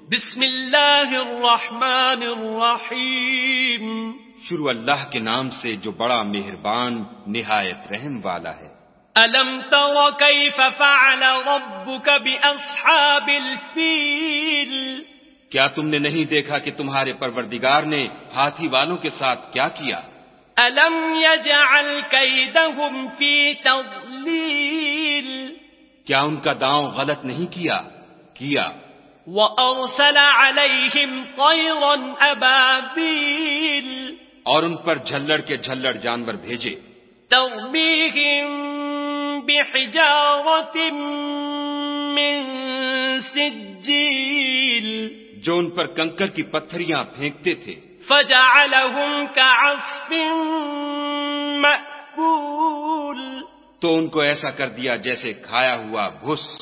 बिस्मिल्लाहिर्रहमानिर्रहीम। शुरू अल्लाह के नाम से जो बड़ा मेहरबान निहायत रहम वाला है। अलम तर कैफ फ़अल रब्बुक बिअस्हाबिल फील। क्या तुमने नहीं देखा कि तुम्हारे परवरदिगार ने हाथी वालों के साथ क्या किया? अलम यजअल कैदहुम फी तज़लील। क्या उनका दांव गलत नहीं किया? व अरसल अलैहिम तैरन अबाबील। और उन पर झल्लड़ के झल्लड़ जानवर भेजे। तरमीहिम बिहिजारतिम मिन सिज्जील। जो उन पर कंकर की पत्थरियां फेंकते थे। फजअलहुम कअस्फिन मअकूल। तो उनको ऐसा कर दिया जैसे खाया हुआ भुस।